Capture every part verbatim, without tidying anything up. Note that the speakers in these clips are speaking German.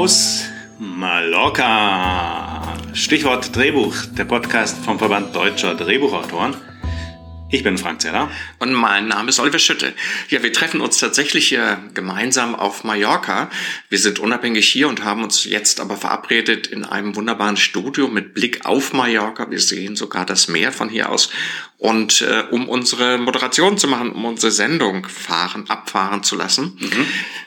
aus Mallorca. Stichwort Drehbuch, der Podcast vom Verband Deutscher Drehbuchautoren. Ich bin Frank Zeller. Und mein Name ist Oliver Schütte. Ja, wir treffen uns tatsächlich hier gemeinsam auf Mallorca. Wir sind unabhängig hier und haben uns jetzt aber verabredet in einem wunderbaren Studio mit Blick auf Mallorca. Wir sehen sogar das Meer von hier aus. Und äh, um unsere Moderation zu machen, um unsere Sendung fahren, abfahren zu lassen. Mhm.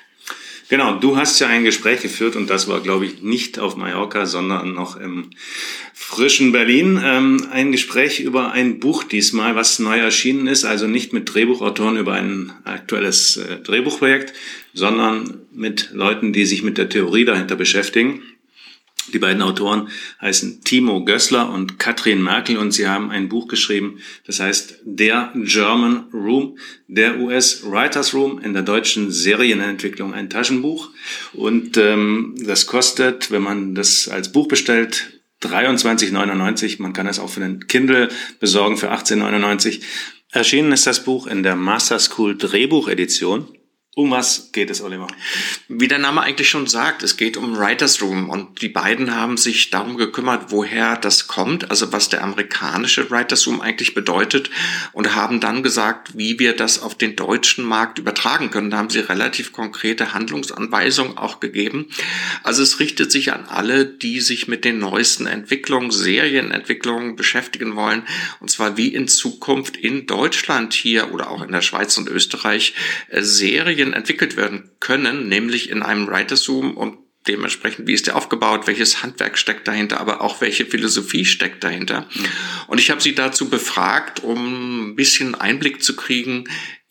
Genau, du hast ja ein Gespräch geführt und das war, glaube ich, nicht auf Mallorca, sondern noch im frischen Berlin. Ähm, ein Gespräch über ein Buch diesmal, was neu erschienen ist, also nicht mit Drehbuchautoren über ein aktuelles äh, Drehbuchprojekt, sondern mit Leuten, die sich mit der Theorie dahinter beschäftigen. Die beiden Autoren heißen Timo Gößler und Katrin Merkel und sie haben ein Buch geschrieben, das heißt Der German Room, der U S Writers Room in der deutschen Serienentwicklung, ein Taschenbuch. Und ähm, das kostet, wenn man das als Buch bestellt, dreiundzwanzig neunundneunzig. Man kann es auch für den Kindle besorgen für achtzehn neunundneunzig. Erschienen ist das Buch in der Master School Drehbuchedition. Um was geht es, Oliver? Wie der Name eigentlich schon sagt, es geht um Writers Room und die beiden haben sich darum gekümmert, woher das kommt, also was der amerikanische Writers Room eigentlich bedeutet und haben dann gesagt, wie wir das auf den deutschen Markt übertragen können. Da haben sie relativ konkrete Handlungsanweisungen auch gegeben. Also es richtet sich an alle, die sich mit den neuesten Entwicklungen, Serienentwicklungen beschäftigen wollen und zwar wie in Zukunft in Deutschland hier oder auch in der Schweiz und Österreich äh, Serien entwickelt werden können, nämlich in einem Writers Room und dementsprechend, wie ist der aufgebaut, welches Handwerk steckt dahinter, aber auch welche Philosophie steckt dahinter. Mhm. Und ich habe sie dazu befragt, um ein bisschen Einblick zu kriegen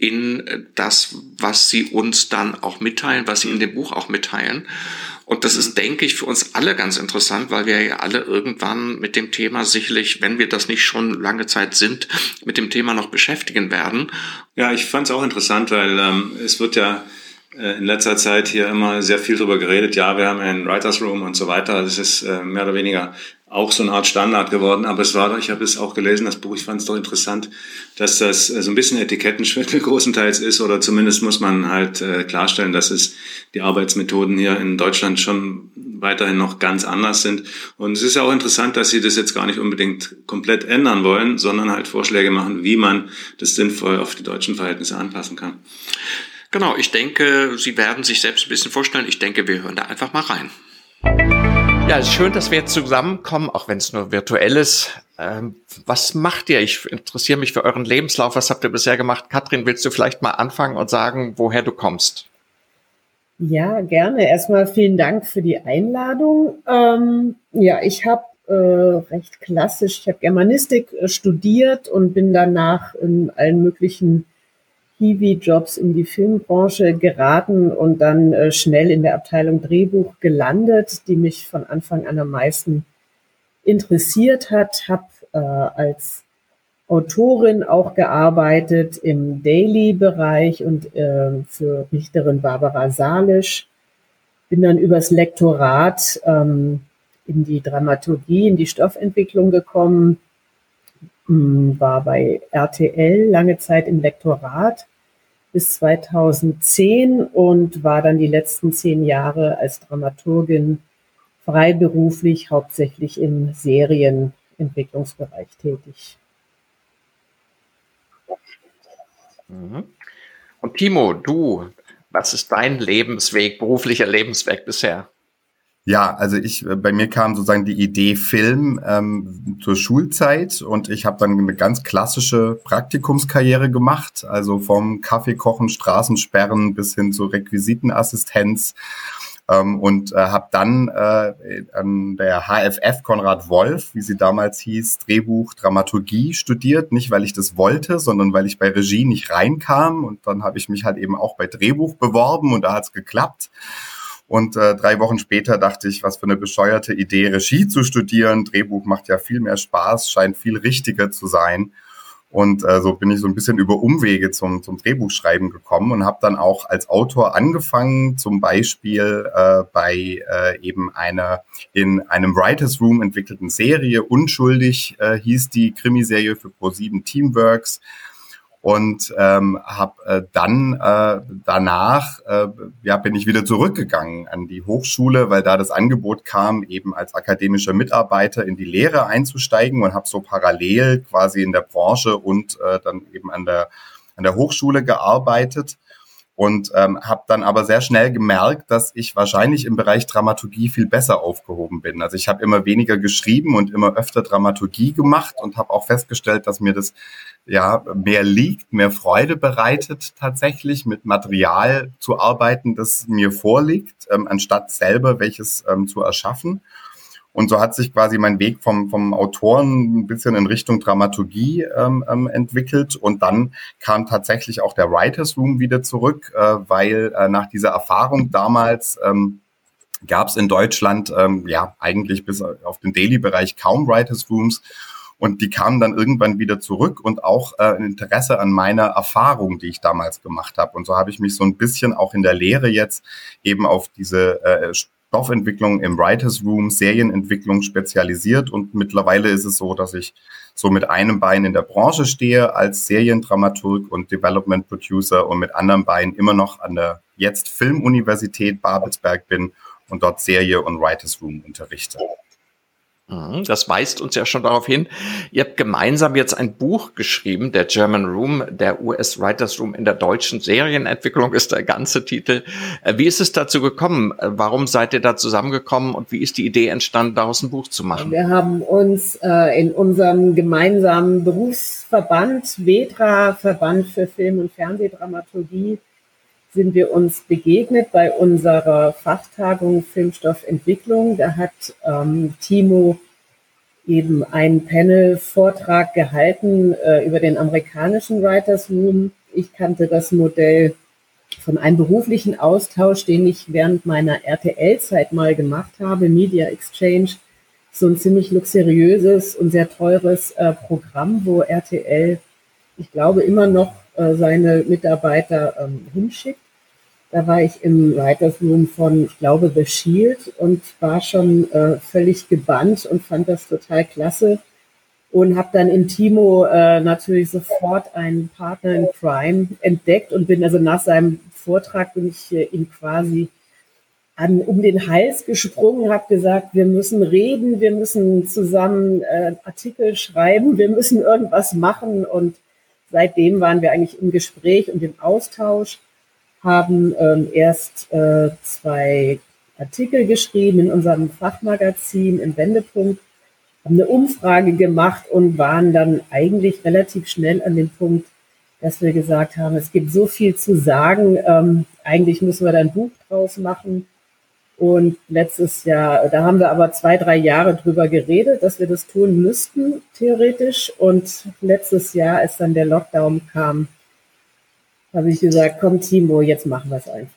in das, was sie uns dann auch mitteilen, was sie in dem Buch auch mitteilen. Und das ist, denke ich, für uns alle ganz interessant, weil wir ja alle irgendwann mit dem Thema sicherlich, wenn wir das nicht schon lange Zeit sind, mit dem Thema noch beschäftigen werden. Ja, ich fand es auch interessant, weil ähm, es wird ja äh, in letzter Zeit hier immer sehr viel darüber geredet. Ja, wir haben einen Writers Room und so weiter. Das ist äh, mehr oder weniger auch so eine Art Standard geworden. Aber es war doch, ich habe es auch gelesen, das Buch, ich fand es doch interessant, dass das äh, so ein bisschen Etikettenschwindel großenteils ist oder zumindest muss man halt äh, klarstellen, dass es die Arbeitsmethoden hier in Deutschland schon weiterhin noch ganz anders sind. Und es ist ja auch interessant, dass Sie das jetzt gar nicht unbedingt komplett ändern wollen, sondern halt Vorschläge machen, wie man das sinnvoll auf die deutschen Verhältnisse anpassen kann. Genau, ich denke, Sie werden sich selbst ein bisschen vorstellen. Ich denke, wir hören da einfach mal rein. Ja, es ist schön, dass wir jetzt zusammenkommen, auch wenn es nur virtuell ist. Ähm, was macht ihr? Ich interessiere mich für euren Lebenslauf. Was habt ihr bisher gemacht? Katrin, willst du vielleicht mal anfangen und sagen, woher du kommst? Ja, gerne. Erstmal vielen Dank für die Einladung. Ähm, ja, ich habe äh, recht klassisch, ich habe Germanistik äh, studiert und bin danach in allen möglichen Hiwi-Jobs in die Filmbranche geraten und dann äh, schnell in der Abteilung Drehbuch gelandet, die mich von Anfang an am meisten interessiert hat. Habe äh, als Autorin auch gearbeitet im Daily-Bereich und äh, für Richterin Barbara Salisch. Bin dann übers Lektorat ähm, in die Dramaturgie, in die Stoffentwicklung gekommen. War bei R T L lange Zeit im Lektorat bis zweitausendzehn und war dann die letzten zehn Jahre als Dramaturgin freiberuflich, hauptsächlich im Serienentwicklungsbereich tätig. Und Timo, du, was ist dein Lebensweg, beruflicher Lebensweg bisher? Ja, also ich, bei mir kam sozusagen die Idee Film ähm, zur Schulzeit und ich habe dann eine ganz klassische Praktikumskarriere gemacht, also vom Kaffeekochen, Straßensperren bis hin zur Requisitenassistenz ähm, und äh, habe dann äh, an der H F F Konrad Wolf, wie sie damals hieß, Drehbuch, Dramaturgie studiert, nicht weil ich das wollte, sondern weil ich bei Regie nicht reinkam und dann habe ich mich halt eben auch bei Drehbuch beworben und da hat's geklappt. Und äh, drei Wochen später dachte ich, was für eine bescheuerte Idee, Regie zu studieren. Drehbuch macht ja viel mehr Spaß, scheint viel richtiger zu sein. Und äh, so bin ich so ein bisschen über Umwege zum, zum Drehbuchschreiben gekommen und habe dann auch als Autor angefangen, zum Beispiel äh, bei äh, eben einer in einem Writers Room entwickelten Serie, Unschuldig äh, hieß die Krimiserie für ProSieben Teamworks. Und ähm, habe äh, dann äh, danach äh, ja bin ich wieder zurückgegangen an die Hochschule, weil da das Angebot kam, eben als akademischer Mitarbeiter in die Lehre einzusteigen, und habe so parallel quasi in der Branche und äh, dann eben an der an der Hochschule gearbeitet. Und ähm, habe dann aber sehr schnell gemerkt, dass ich wahrscheinlich im Bereich Dramaturgie viel besser aufgehoben bin. Also ich habe immer weniger geschrieben und immer öfter Dramaturgie gemacht und habe auch festgestellt, dass mir das ja mehr liegt, mehr Freude bereitet, tatsächlich mit Material zu arbeiten, das mir vorliegt, ähm, anstatt selber welches ähm, zu erschaffen. Und so hat sich quasi mein Weg vom, vom Autoren ein bisschen in Richtung Dramaturgie ähm, ähm, entwickelt. Und dann kam tatsächlich auch der Writers Room wieder zurück, äh, weil äh, nach dieser Erfahrung damals ähm, gab es in Deutschland ähm, ja eigentlich bis auf den Daily-Bereich kaum Writers Rooms. Und die kamen dann irgendwann wieder zurück und auch äh, ein Interesse an meiner Erfahrung, die ich damals gemacht habe. Und so habe ich mich so ein bisschen auch in der Lehre jetzt eben auf diese äh, Stoffentwicklung im Writers Room, Serienentwicklung spezialisiert, und mittlerweile ist es so, dass ich so mit einem Bein in der Branche stehe als Seriendramaturg und Development Producer und mit anderen Beinen immer noch an der jetzt Filmuniversität Babelsberg bin und dort Serie und Writers Room unterrichte. Das weist uns ja schon darauf hin. Ihr habt gemeinsam jetzt ein Buch geschrieben, der German Room, der U S Writers Room in der deutschen Serienentwicklung ist der ganze Titel. Wie ist es dazu gekommen? Warum seid ihr da zusammengekommen und wie ist die Idee entstanden, daraus ein Buch zu machen? Wir haben uns äh, in unserem gemeinsamen Berufsverband, VEDRA, Verband für Film- und Fernsehdramaturgie, sind wir uns begegnet bei unserer Fachtagung Filmstoffentwicklung. Da hat ähm, Timo eben einen Panel-Vortrag gehalten äh, über den amerikanischen Writers Room. Ich kannte das Modell von einem beruflichen Austausch, den ich während meiner R T L-Zeit mal gemacht habe, Media Exchange, so ein ziemlich luxuriöses und sehr teures äh, Programm, wo R T L, ich glaube, immer noch äh, seine Mitarbeiter ähm, hinschickt. Da war ich im Writers Room von, ich glaube, The Shield und war schon äh, völlig gebannt und fand das total klasse und habe dann in Timo äh, natürlich sofort einen Partner in Crime entdeckt und bin also nach seinem Vortrag bin ich äh, ihm quasi an, um den Hals gesprungen, habe gesagt, wir müssen reden, wir müssen zusammen äh, Artikel schreiben, wir müssen irgendwas machen, und seitdem waren wir eigentlich im Gespräch und im Austausch, haben ähm, erst äh, zwei Artikel geschrieben in unserem Fachmagazin im Wendepunkt, haben eine Umfrage gemacht und waren dann eigentlich relativ schnell an dem Punkt, dass wir gesagt haben, es gibt so viel zu sagen, ähm, eigentlich müssen wir da ein Buch draus machen. Und letztes Jahr, da haben wir aber zwei, drei Jahre drüber geredet, dass wir das tun müssten, theoretisch. Und letztes Jahr, als dann der Lockdown kam, habe ich gesagt, komm Timo, jetzt machen wir es einfach.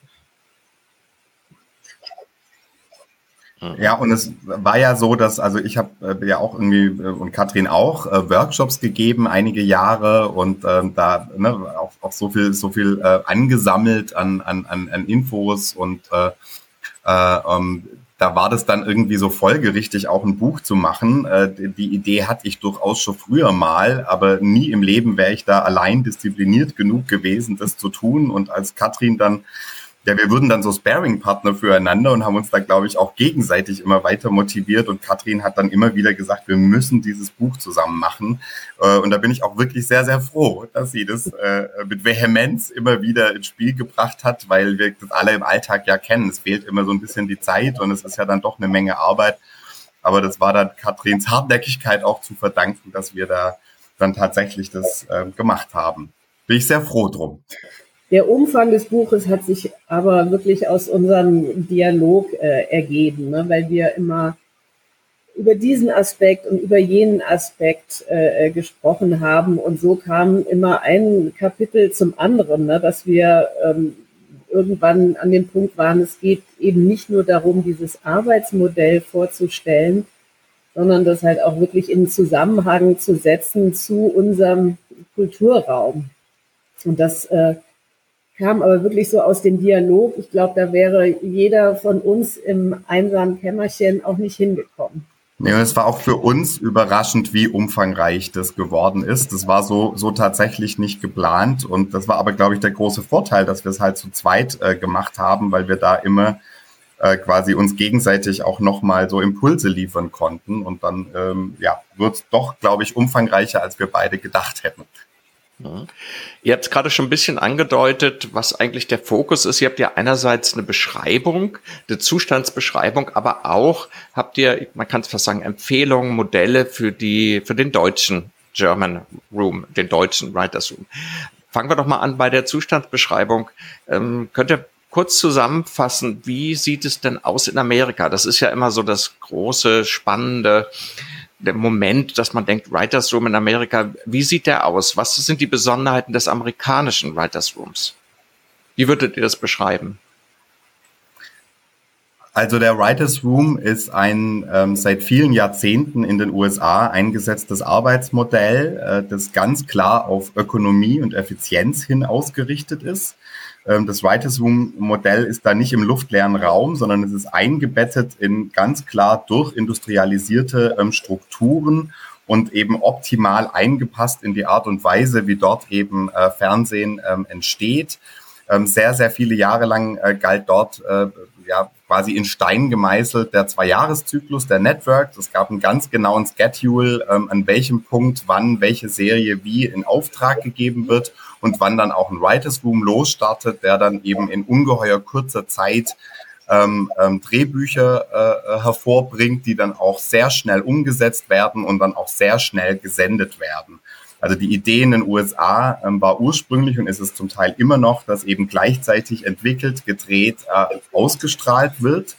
Ja, und es war ja so, dass, also ich habe äh, ja auch irgendwie, äh, und Katrin auch, äh, Workshops gegeben, einige Jahre, und ähm, da ne, auch, auch so viel so viel äh, angesammelt an, an, an, an Infos, und äh, äh, ähm, da war das dann irgendwie so folgerichtig, auch ein Buch zu machen. Äh, die Idee hatte ich durchaus schon früher mal, aber nie im Leben wäre ich da allein diszipliniert genug gewesen, das zu tun. Und als Katrin dann, ja, wir wurden dann so Sparring-Partner füreinander und haben uns da, glaube ich, auch gegenseitig immer weiter motiviert. Und Katrin hat dann immer wieder gesagt, wir müssen dieses Buch zusammen machen. Und da bin ich auch wirklich sehr, sehr froh, dass sie das mit Vehemenz immer wieder ins Spiel gebracht hat, weil wir das alle im Alltag ja kennen. Es fehlt immer so ein bisschen die Zeit und es ist ja dann doch eine Menge Arbeit. Aber das war dann Katrins Hartnäckigkeit auch zu verdanken, dass wir da dann tatsächlich das gemacht haben. Bin ich sehr froh drum. Der Umfang des Buches hat sich aber wirklich aus unserem Dialog äh, ergeben, ne? Weil wir immer über diesen Aspekt und über jenen Aspekt äh, gesprochen haben, und so kam immer ein Kapitel zum anderen, ne? Dass wir ähm, irgendwann an dem Punkt waren, es geht eben nicht nur darum, dieses Arbeitsmodell vorzustellen, sondern das halt auch wirklich in Zusammenhang zu setzen zu unserem Kulturraum. Und das äh, kam aber wirklich so aus dem Dialog. Ich glaube, da wäre jeder von uns im einsamen Kämmerchen auch nicht hingekommen. Nee, und es war auch für uns überraschend, wie umfangreich das geworden ist. Das war so, so tatsächlich nicht geplant. Und das war aber, glaube ich, der große Vorteil, dass wir es halt zu zweit äh, gemacht haben, weil wir da immer äh, quasi uns gegenseitig auch nochmal so Impulse liefern konnten. Und dann, ähm, ja, wird es doch, glaube ich, umfangreicher, als wir beide gedacht hätten. Ja. Ihr habt es gerade schon ein bisschen angedeutet, was eigentlich der Fokus ist. Ihr habt ja einerseits eine Beschreibung, eine Zustandsbeschreibung, aber auch habt ihr, man kann es fast sagen, Empfehlungen, Modelle für die, für den deutschen German Room, den deutschen Writers Room. Fangen wir doch mal an bei der Zustandsbeschreibung. Ähm, könnt ihr kurz zusammenfassen, wie sieht es denn aus in Amerika? Das ist ja immer so das große, spannende der Moment, dass man denkt, Writers Room in Amerika, wie sieht der aus? Was sind die Besonderheiten des amerikanischen Writers Rooms? Wie würdet ihr das beschreiben? Also der Writers Room ist ein ähm, seit vielen Jahrzehnten in den U S A eingesetztes Arbeitsmodell, äh, das ganz klar auf Ökonomie und Effizienz hin ausgerichtet ist. Das Writers Room Modell ist da nicht im luftleeren Raum, sondern es ist eingebettet in ganz klar durchindustrialisierte ähm, Strukturen und eben optimal eingepasst in die Art und Weise, wie dort eben äh, Fernsehen ähm, entsteht. Ähm, sehr, sehr viele Jahre lang äh, galt dort äh, ja quasi in Stein gemeißelt der Zwei-Jahres-Zyklus der Networks. Es gab einen ganz genauen Schedule, ähm, an welchem Punkt wann welche Serie wie in Auftrag gegeben wird und wann dann auch ein Writers Room losstartet, der dann eben in ungeheuer kurzer Zeit ähm, ähm, Drehbücher äh, hervorbringt, die dann auch sehr schnell umgesetzt werden und dann auch sehr schnell gesendet werden. Also die Idee in den U S A ähm, war ursprünglich und ist es zum Teil immer noch, dass eben gleichzeitig entwickelt, gedreht, äh, ausgestrahlt wird.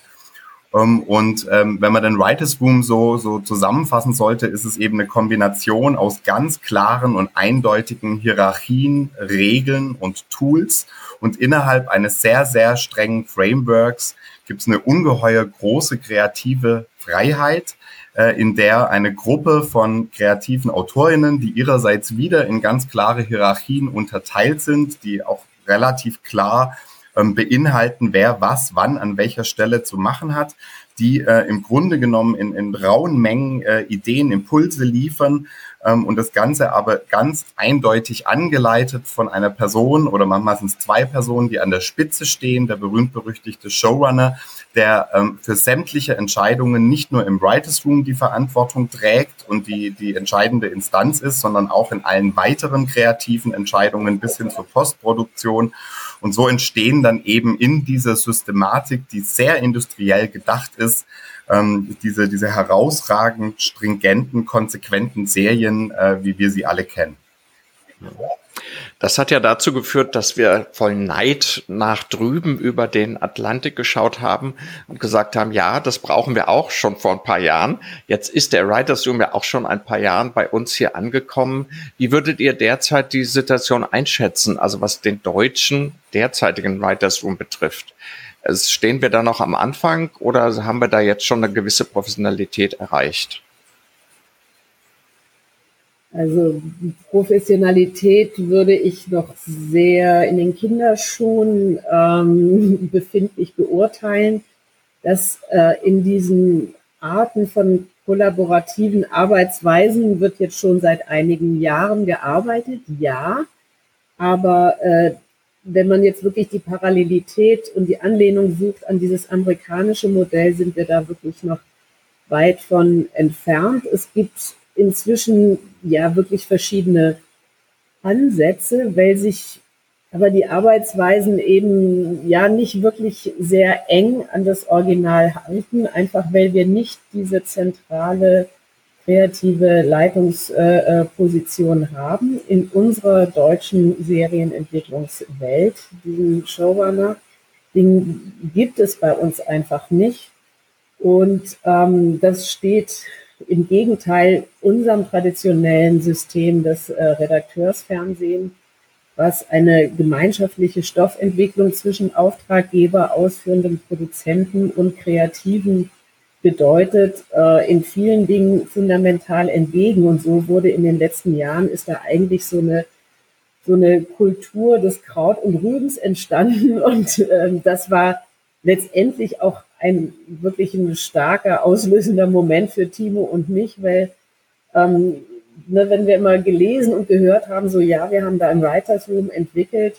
Um, und ähm, wenn man den Writers Room so, so zusammenfassen sollte, ist es eben eine Kombination aus ganz klaren und eindeutigen Hierarchien, Regeln und Tools. Und innerhalb eines sehr, sehr strengen Frameworks gibt es eine ungeheuer große kreative Freiheit, äh, in der eine Gruppe von kreativen Autorinnen, die ihrerseits wieder in ganz klare Hierarchien unterteilt sind, die auch relativ klar beinhalten, wer was wann an welcher Stelle zu machen hat, die äh, im Grunde genommen in, in rauen Mengen äh, Ideen, Impulse liefern ähm, und das Ganze aber ganz eindeutig angeleitet von einer Person oder manchmal sind es zwei Personen, die an der Spitze stehen, der berühmt-berüchtigte Showrunner, der ähm, für sämtliche Entscheidungen nicht nur im Writers Room die Verantwortung trägt und die, die entscheidende Instanz ist, sondern auch in allen weiteren kreativen Entscheidungen bis hin zur Postproduktion. Und so entstehen dann eben in dieser Systematik, die sehr industriell gedacht ist, ähm, diese, diese herausragend stringenten, konsequenten Serien, äh, wie wir sie alle kennen. Das hat ja dazu geführt, dass wir voll Neid nach drüben über den Atlantik geschaut haben und gesagt haben, ja, das brauchen wir auch schon vor ein paar Jahren. Jetzt ist der Writers Room ja auch schon ein paar Jahren bei uns hier angekommen. Wie würdet ihr derzeit die Situation einschätzen, also was den deutschen derzeitigen Writers Room betrifft? Also stehen wir da noch am Anfang oder haben wir da jetzt schon eine gewisse Professionalität erreicht? Also Professionalität würde ich noch sehr in den Kinderschuhen ähm, befindlich beurteilen, dass äh, in diesen Arten von kollaborativen Arbeitsweisen wird jetzt schon seit einigen Jahren gearbeitet, ja, aber äh, wenn man jetzt wirklich die Parallelität und die Anlehnung sucht an dieses amerikanische Modell, sind wir da wirklich noch weit von entfernt. Es gibt inzwischen ja wirklich verschiedene Ansätze, weil sich aber die Arbeitsweisen eben ja nicht wirklich sehr eng an das Original halten, einfach weil wir nicht diese zentrale kreative Leitungsposition äh, haben in unserer deutschen Serienentwicklungswelt. Diesen Showrunner, den gibt es bei uns einfach nicht. Und ähm, das steht im Gegenteil unserem traditionellen System des äh, Redakteursfernsehens, was eine gemeinschaftliche Stoffentwicklung zwischen Auftraggeber, ausführenden Produzenten und Kreativen bedeutet, äh, in vielen Dingen fundamental entgegen. Und so wurde in den letzten Jahren, ist da eigentlich so eine, so eine Kultur des Kraut und Rübens entstanden. Und äh, das war letztendlich auch ein wirklich ein starker auslösender Moment für Timo und mich, weil ähm, ne, wenn wir immer gelesen und gehört haben, so ja, wir haben da ein Writers Room entwickelt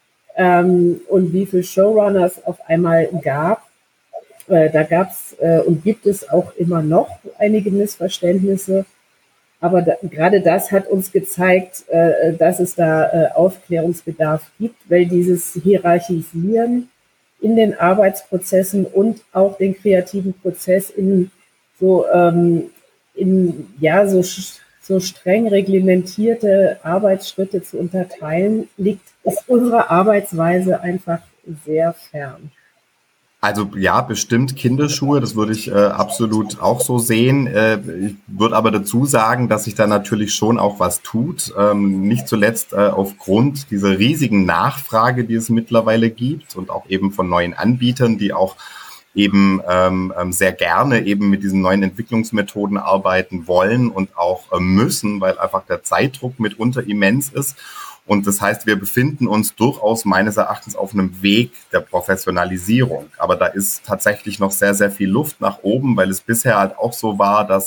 ähm, und wie viele Showrunners auf einmal gab, äh, da gab es äh, und gibt es auch immer noch einige Missverständnisse. Aber da, gerade das hat uns gezeigt, äh, dass es da äh, Aufklärungsbedarf gibt, weil dieses Hierarchisieren in den Arbeitsprozessen und auch den kreativen Prozess in so ähm, in ja so so streng reglementierte Arbeitsschritte zu unterteilen, liegt ist unserer Arbeitsweise einfach sehr fern. Also ja, bestimmt Kinderschuhe, das würde ich äh, absolut auch so sehen. Äh, ich würde aber dazu sagen, dass sich da natürlich schon auch was tut. Ähm, nicht zuletzt äh, aufgrund dieser riesigen Nachfrage, die es mittlerweile gibt und auch eben von neuen Anbietern, die auch eben ähm, sehr gerne eben mit diesen neuen Entwicklungsmethoden arbeiten wollen und auch äh, müssen, weil einfach der Zeitdruck mitunter immens ist. Und das heißt, wir befinden uns durchaus meines Erachtens auf einem Weg der Professionalisierung. Aber da ist tatsächlich noch sehr, sehr viel Luft nach oben, weil es bisher halt auch so war, dass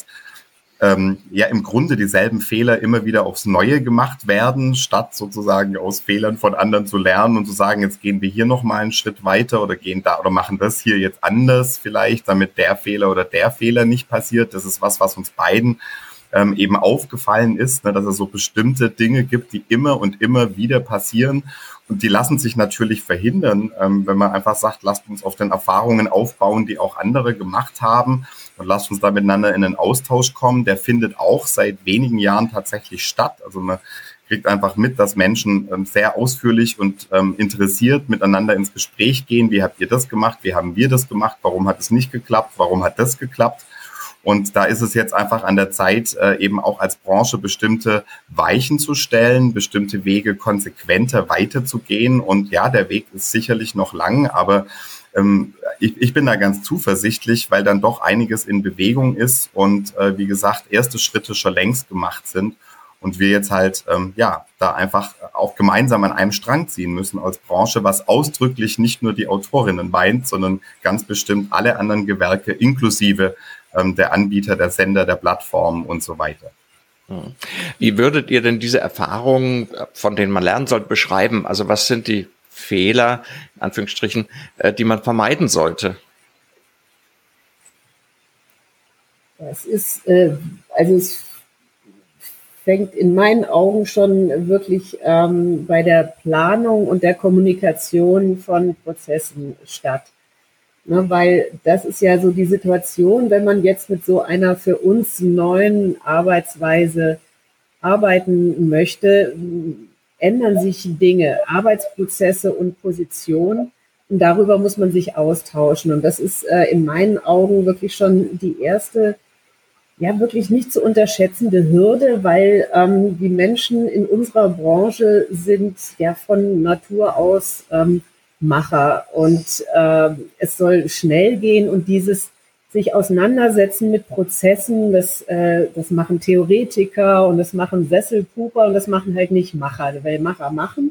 ähm, ja im Grunde dieselben Fehler immer wieder aufs Neue gemacht werden, statt sozusagen aus Fehlern von anderen zu lernen und zu sagen, jetzt gehen wir hier nochmal einen Schritt weiter oder gehen da oder machen das hier jetzt anders vielleicht, damit der Fehler oder der Fehler nicht passiert. Das ist was, was uns beiden Ähm, eben aufgefallen ist, ne, dass es so bestimmte Dinge gibt, die immer und immer wieder passieren und die lassen sich natürlich verhindern, ähm, wenn man einfach sagt, lasst uns auf den Erfahrungen aufbauen, die auch andere gemacht haben und lasst uns da miteinander in einen Austausch kommen. Der findet auch seit wenigen Jahren tatsächlich statt. Also man kriegt einfach mit, dass Menschen ähm, sehr ausführlich und ähm, interessiert miteinander ins Gespräch gehen. Wie habt ihr das gemacht? Wie haben wir das gemacht? Warum hat es nicht geklappt? Warum hat das geklappt? Und da ist es jetzt einfach an der Zeit, äh, eben auch als Branche bestimmte Weichen zu stellen, bestimmte Wege konsequenter weiterzugehen. Und ja, der Weg ist sicherlich noch lang, aber ähm, ich, ich bin da ganz zuversichtlich, weil dann doch einiges in Bewegung ist und äh, wie gesagt, erste Schritte schon längst gemacht sind. Und wir jetzt halt, ähm, ja, da einfach auch gemeinsam an einem Strang ziehen müssen als Branche, was ausdrücklich nicht nur die Autorinnen meint, sondern ganz bestimmt alle anderen Gewerke inklusive ähm, der Anbieter, der Sender, der Plattformen und so weiter. Wie würdet ihr denn diese Erfahrungen, von denen man lernen sollte, beschreiben? Also was sind die Fehler, in Anführungsstrichen, äh, die man vermeiden sollte? Es ist, äh, also es fängt in meinen Augen schon wirklich ähm, bei der Planung und der Kommunikation von Prozessen statt. Ne, weil das ist ja so die Situation, wenn man jetzt mit so einer für uns neuen Arbeitsweise arbeiten möchte, ändern sich Dinge, Arbeitsprozesse und Position. Und darüber muss man sich austauschen. Und das ist äh, in meinen Augen wirklich schon die erste, ja wirklich nicht zu unterschätzende Hürde, weil ähm, die Menschen in unserer Branche sind ja von Natur aus ähm, Macher und äh, es soll schnell gehen und dieses sich auseinandersetzen mit Prozessen, das, äh, das machen Theoretiker und das machen Sesselpuper und das machen halt nicht Macher, weil Macher machen.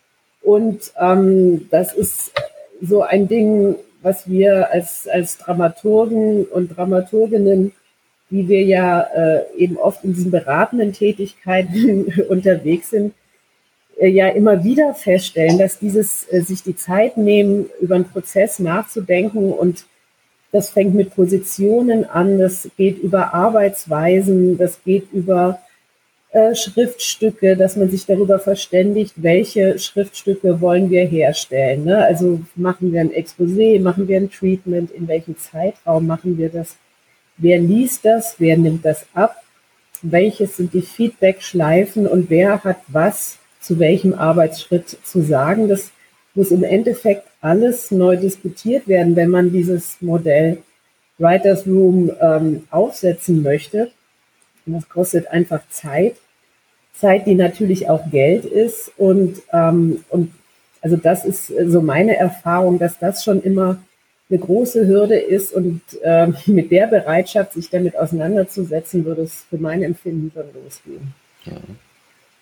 Und ähm, das ist so ein Ding, was wir als, als Dramaturgen und Dramaturginnen, wie wir ja äh, eben oft in diesen beratenden Tätigkeiten unterwegs sind, ja immer wieder feststellen, dass dieses äh, sich die Zeit nehmen, über einen Prozess nachzudenken und das fängt mit Positionen an, das geht über Arbeitsweisen, das geht über äh, Schriftstücke, dass man sich darüber verständigt, welche Schriftstücke wollen wir herstellen. Ne? Also machen wir ein Exposé, machen wir ein Treatment, in welchem Zeitraum machen wir das, wer liest das, wer nimmt das ab, welches sind die Feedback-Schleifen und wer hat was zu welchem Arbeitsschritt zu sagen. Das muss im Endeffekt alles neu diskutiert werden, wenn man dieses Modell Writers Room ähm, aufsetzen möchte. Und das kostet einfach Zeit. Zeit, die natürlich auch Geld ist. Und, ähm, und also das ist so meine Erfahrung, dass das schon immer eine große Hürde ist. Und äh, mit der Bereitschaft, sich damit auseinanderzusetzen, würde es für mein Empfinden schon losgehen. Ja.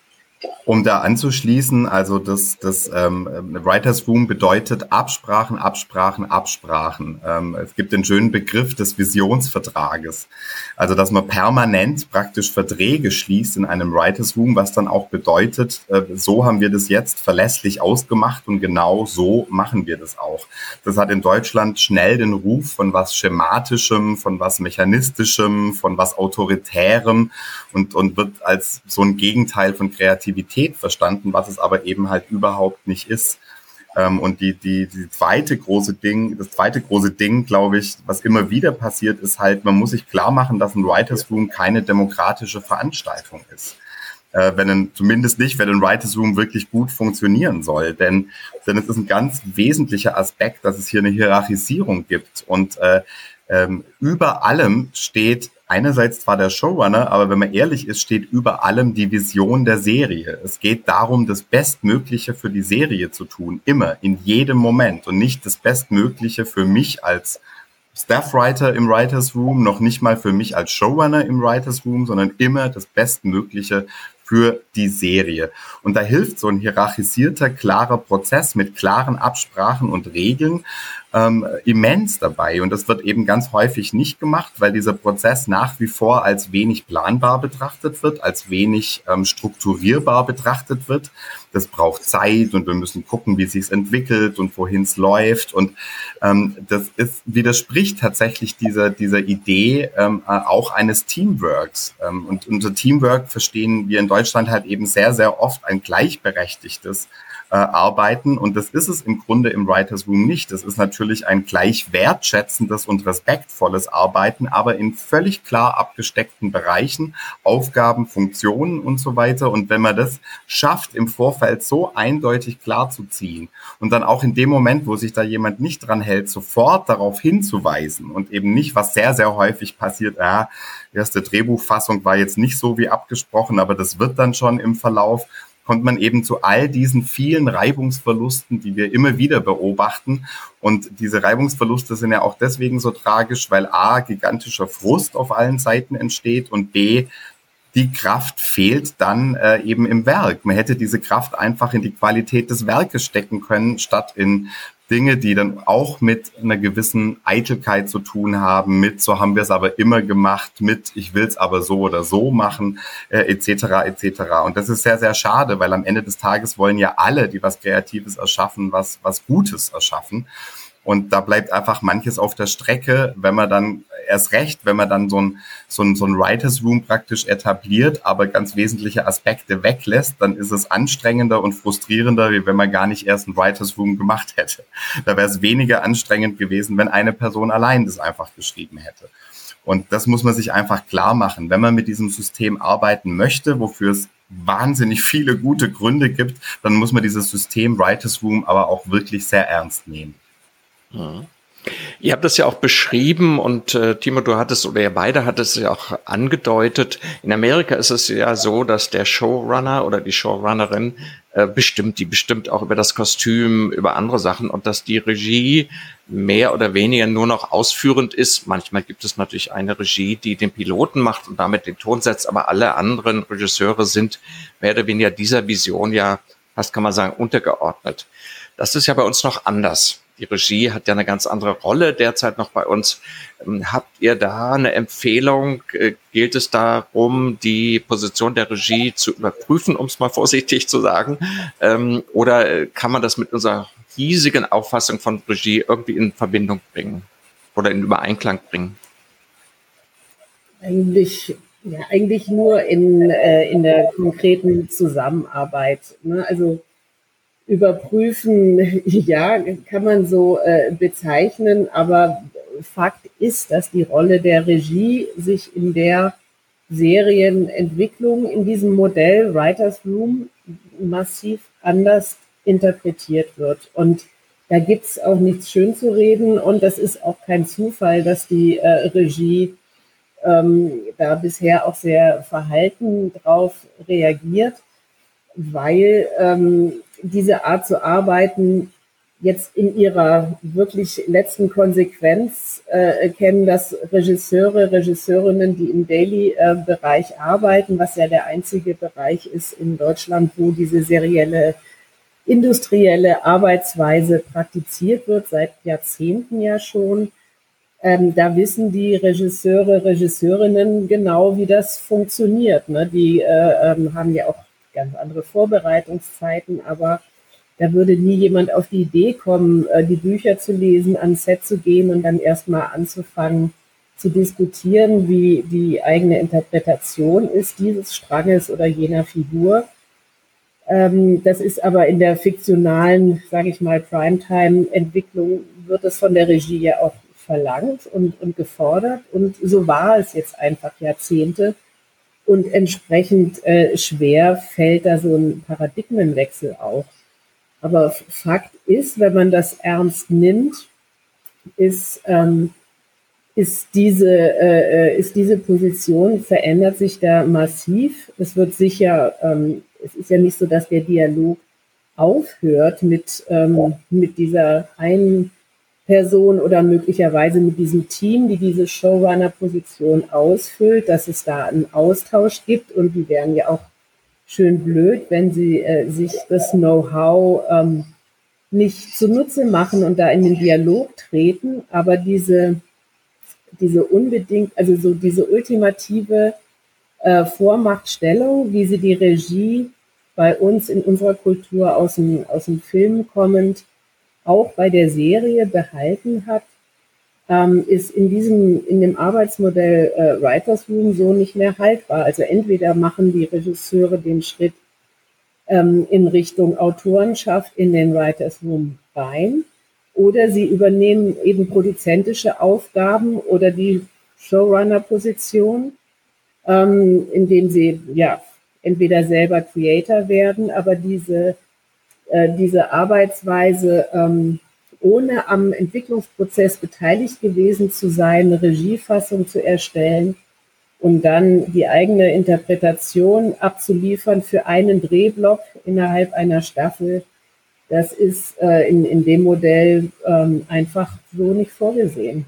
Um da anzuschließen, also das, das ähm, Writers Room bedeutet Absprachen, Absprachen, Absprachen. Ähm, es gibt den schönen Begriff des Visionsvertrages. Also dass man permanent praktisch Verträge schließt in einem Writers Room, was dann auch bedeutet, äh, so haben wir das jetzt verlässlich ausgemacht und genau so machen wir das auch. Das hat in Deutschland schnell den Ruf von was Schematischem, von was Mechanistischem, von was Autoritärem und, und wird als so ein Gegenteil von Kreativität verstanden, was es aber eben halt überhaupt nicht ist. Ähm, und die, die, die zweite große Ding, das zweite große Ding, glaube ich, was immer wieder passiert, ist halt, man muss sich klar machen, dass ein Writers Room keine demokratische Veranstaltung ist. Äh, wenn ein, zumindest nicht, wenn ein Writers Room wirklich gut funktionieren soll. Denn, denn es ist ein ganz wesentlicher Aspekt, dass es hier eine Hierarchisierung gibt. Und äh, ähm, über allem steht einerseits zwar der Showrunner, aber wenn man ehrlich ist, steht über allem die Vision der Serie. Es geht darum, das Bestmögliche für die Serie zu tun, immer, in jedem Moment und nicht das Bestmögliche für mich als Staffwriter im Writers Room, noch nicht mal für mich als Showrunner im Writers Room, sondern immer das Bestmögliche für die Serie. Und da hilft so ein hierarchisierter, klarer Prozess mit klaren Absprachen und Regeln ähm, immens dabei. Und das wird eben ganz häufig nicht gemacht, weil dieser Prozess nach wie vor als wenig planbar betrachtet wird, als wenig ähm, strukturierbar betrachtet wird. Das braucht Zeit und wir müssen gucken, wie es sich entwickelt und wohin es läuft. Und ähm, das ist, widerspricht tatsächlich dieser, dieser Idee ähm, auch eines Teamworks. Ähm, und unter Teamwork verstehen wir in Deutschland halt eben sehr, sehr oft ein gleichberechtigtes äh, Arbeiten. Und das ist es im Grunde im Writers Room nicht. Das ist natürlich ein gleich wertschätzendes und respektvolles Arbeiten, aber in völlig klar abgesteckten Bereichen, Aufgaben, Funktionen und so weiter. Und wenn man das schafft, im Vorfeld so eindeutig klar zu ziehen und dann auch in dem Moment, wo sich da jemand nicht dran hält, sofort darauf hinzuweisen und eben nicht, was sehr, sehr häufig passiert, ja, die erste Drehbuchfassung war jetzt nicht so wie abgesprochen, aber das wird dann schon im Verlauf, kommt man eben zu all diesen vielen Reibungsverlusten, die wir immer wieder beobachten. Und diese Reibungsverluste sind ja auch deswegen so tragisch, weil A, gigantischer Frust auf allen Seiten entsteht und B, die Kraft fehlt dann äh, eben im Werk. Man hätte diese Kraft einfach in die Qualität des Werkes stecken können, statt in Dinge, die dann auch mit einer gewissen Eitelkeit zu tun haben, mit so haben wir es aber immer gemacht, mit ich will es aber so oder so machen, äh, et cetera et cetera. Und das ist sehr, sehr schade, weil am Ende des Tages wollen ja alle, die was Kreatives erschaffen, was was Gutes erschaffen. Und da bleibt einfach manches auf der Strecke, wenn man dann, erst recht, wenn man dann so ein, so ein, so ein Writers Room praktisch etabliert, aber ganz wesentliche Aspekte weglässt, dann ist es anstrengender und frustrierender, wie wenn man gar nicht erst ein Writers Room gemacht hätte. Da wäre es weniger anstrengend gewesen, wenn eine Person allein das einfach geschrieben hätte. Und das muss man sich einfach klar machen. Wenn man mit diesem System arbeiten möchte, wofür es wahnsinnig viele gute Gründe gibt, dann muss man dieses System Writers Room aber auch wirklich sehr ernst nehmen. Mhm. Ihr habt das ja auch beschrieben und äh, Timo, du hattest oder ihr beide hattet es ja auch angedeutet. In Amerika ist es ja so, dass der Showrunner oder die Showrunnerin äh, bestimmt, die bestimmt auch über das Kostüm, über andere Sachen und dass die Regie mehr oder weniger nur noch ausführend ist. Manchmal gibt es natürlich eine Regie, die den Piloten macht und damit den Ton setzt, aber alle anderen Regisseure sind mehr oder weniger dieser Vision ja, fast kann man sagen, untergeordnet. Das ist ja bei uns noch anders. Die Regie hat ja eine ganz andere Rolle derzeit noch bei uns. Habt ihr da eine Empfehlung? Gilt es darum, die Position der Regie zu überprüfen, um es mal vorsichtig zu sagen? Oder kann man das mit unserer riesigen Auffassung von Regie irgendwie in Verbindung bringen oder in Übereinklang bringen? Eigentlich, ja, eigentlich nur in, äh, in der konkreten Zusammenarbeit. Ne? Also überprüfen, ja, kann man so äh, bezeichnen, aber Fakt ist, dass die Rolle der Regie sich in der Serienentwicklung in diesem Modell Writers Room massiv anders interpretiert wird. Und da gibt's auch nichts schön zu reden und das ist auch kein Zufall, dass die äh, Regie ähm, da bisher auch sehr verhalten drauf reagiert, weil ähm, diese Art zu arbeiten jetzt in ihrer wirklich letzten Konsequenz äh, erkennen, dass Regisseure, Regisseurinnen, die im Daily-Bereich arbeiten, was ja der einzige Bereich ist in Deutschland, wo diese serielle industrielle Arbeitsweise praktiziert wird, seit Jahrzehnten ja schon. Ähm, da wissen die Regisseure, Regisseurinnen genau, wie das funktioniert. Ne? Die äh, ähm, haben ja auch ganz andere Vorbereitungszeiten, aber da würde nie jemand auf die Idee kommen, äh, die Bücher zu lesen, ans Set zu gehen und dann erstmal anzufangen zu diskutieren, wie die eigene Interpretation ist dieses Stranges oder jener Figur. Das ist aber in der fiktionalen, sage ich mal, Primetime-Entwicklung wird es von der Regie ja auch verlangt und, und gefordert. Und so war es jetzt einfach Jahrzehnte. Und entsprechend äh, schwer fällt da so ein Paradigmenwechsel auf. Aber Fakt ist, wenn man das ernst nimmt, ist, ähm, ist, diese, äh, ist diese Position, verändert sich da massiv. Es wird sicher... Ähm, Es ist ja nicht so, dass der Dialog aufhört mit, ähm, mit dieser einen Person oder möglicherweise mit diesem Team, die diese Showrunner-Position ausfüllt, dass es da einen Austausch gibt und die wären ja auch schön blöd, wenn sie äh, sich das Know-how ähm, nicht zunutze machen und da in den Dialog treten, aber diese, diese unbedingt, also so diese ultimative äh, Vormachtstellung, wie sie die Regie bei uns in unserer Kultur aus dem, aus dem Film kommend auch bei der Serie behalten hat, ähm, ist in diesem, in dem Arbeitsmodell äh, Writers Room so nicht mehr haltbar. Also entweder machen die Regisseure den Schritt ähm, in Richtung Autorenschaft in den Writers Room rein, oder sie übernehmen eben produzentische Aufgaben oder die Showrunner-Position, ähm, indem sie ja entweder selber Creator werden, aber diese, äh, diese Arbeitsweise, ähm, ohne am Entwicklungsprozess beteiligt gewesen zu sein, eine Regiefassung zu erstellen und dann die eigene Interpretation abzuliefern für einen Drehblock innerhalb einer Staffel, das ist äh, in, in dem Modell ähm, einfach so nicht vorgesehen.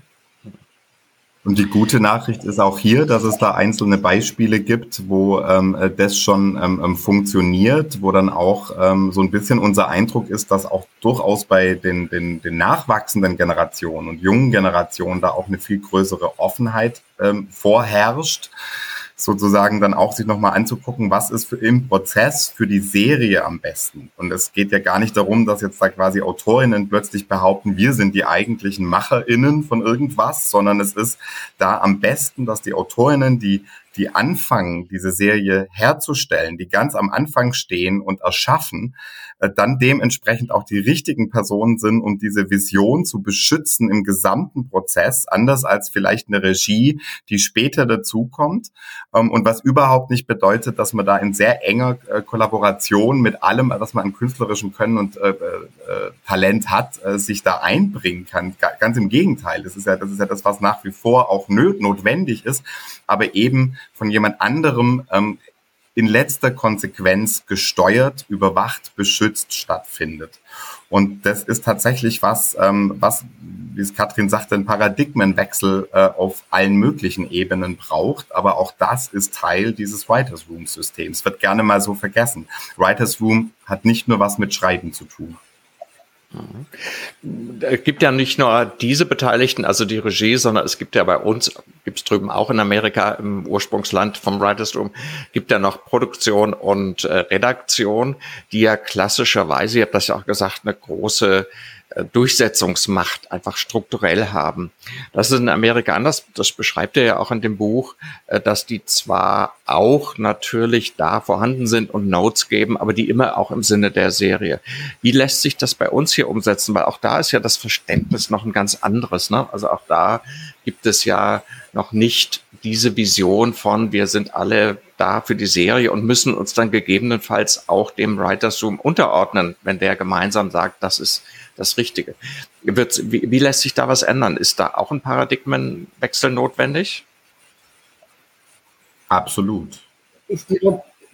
Und die gute Nachricht ist auch hier, dass es da einzelne Beispiele gibt, wo ähm, das schon ähm, funktioniert, wo dann auch ähm, so ein bisschen unser Eindruck ist, dass auch durchaus bei den, den, den nachwachsenden Generationen und jungen Generationen da auch eine viel größere Offenheit ähm, vorherrscht, sozusagen dann auch sich nochmal anzugucken, was ist für im Prozess für die Serie am besten. Und es geht ja gar nicht darum, dass jetzt da quasi AutorInnen plötzlich behaupten, wir sind die eigentlichen MacherInnen von irgendwas, sondern es ist da am besten, dass die AutorInnen, die die anfangen, diese Serie herzustellen, die ganz am Anfang stehen und erschaffen, dann dementsprechend auch die richtigen Personen sind, um diese Vision zu beschützen im gesamten Prozess, anders als vielleicht eine Regie, die später dazukommt und was überhaupt nicht bedeutet, dass man da in sehr enger Kollaboration mit allem, was man an künstlerischem Können und äh, äh, Talent hat, äh, sich da einbringen kann. Ganz im Gegenteil, das ist ja das ist ja das, was nach wie vor auch notwendig ist, aber eben von jemand anderem ähm, in letzter Konsequenz gesteuert, überwacht, beschützt stattfindet. Und das ist tatsächlich was, ähm, was, wie es Katrin sagte, einen Paradigmenwechsel äh, auf allen möglichen Ebenen braucht. Aber auch das ist Teil dieses Writers Room Systems. Wird gerne mal so vergessen. Writers Room hat nicht nur was mit Schreiben zu tun. Es gibt ja nicht nur diese Beteiligten, also die Regie, sondern es gibt ja bei uns, gibt es drüben auch in Amerika, im Ursprungsland vom Writers Room, gibt ja noch Produktion und äh, Redaktion, die ja klassischerweise, ich habe das ja auch gesagt, eine große äh, Durchsetzungsmacht einfach strukturell haben. Das ist in Amerika anders, das beschreibt er ja auch in dem Buch, äh, dass die zwar auch natürlich da vorhanden sind und Notes geben, aber die immer auch im Sinne der Serie. Wie lässt sich das bei uns hier umsetzen? Weil auch da ist ja das Verständnis noch ein ganz anderes, ne? Also auch da gibt es ja noch nicht diese Vision von, wir sind alle da für die Serie und müssen uns dann gegebenenfalls auch dem Writers Room unterordnen, wenn der gemeinsam sagt, das ist das Richtige. Wird, wie, wie lässt sich da was ändern? Ist da auch ein Paradigmenwechsel notwendig? Absolut. Ich glaube,